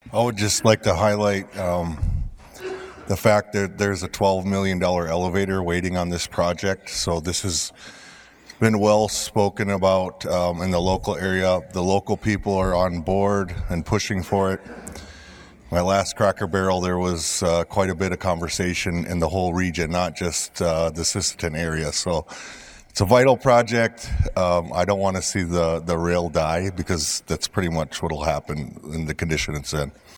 I would just like to highlight the fact that there's a $12 million elevator waiting on this project. So this has been well spoken about in the local area. The local people are on board and pushing for it. My last Cracker Barrel, there was quite a bit of conversation in the whole region, not just the Sisseton area. So it's a vital project. I don't want to see the rail die because that's pretty much what will happen in the condition it's in.